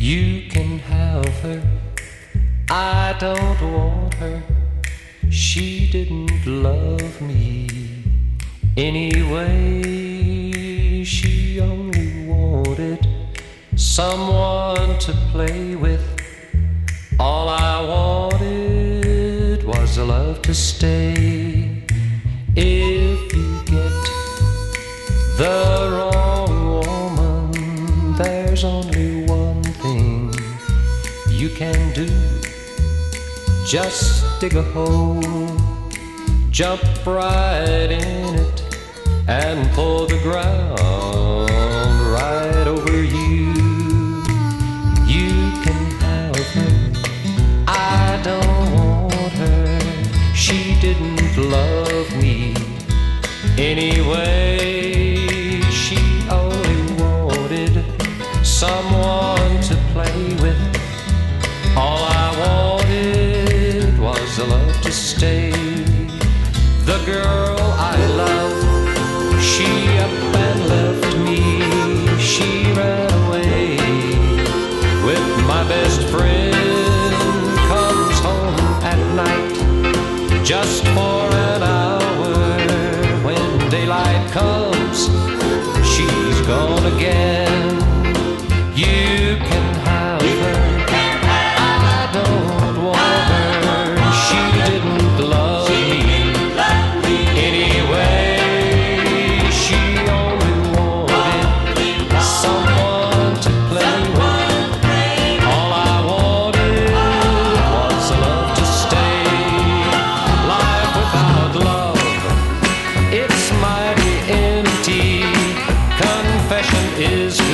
You can have her, I don't want her. She didn't love me anyway. She only wanted someone to play with. All I wanted was a love to stay. If you get the wrong woman, there's only one thing you can do. Just dig a hole, jump right in it, and pull the ground right over you. You can have her, I don't want her. She didn't love me anyway. She only wanted someone to play with. All I wanted was a love to stay. The girl I love, she up and left me. She ran away with my best friend. Comes home at night just for an hour. When daylight comes, she's gone again. You can have her, I don't want her. She didn't love me anyway. She only wanted someone to play with. All I wanted was a love to stay. Life without love, it's mighty empty. Confession is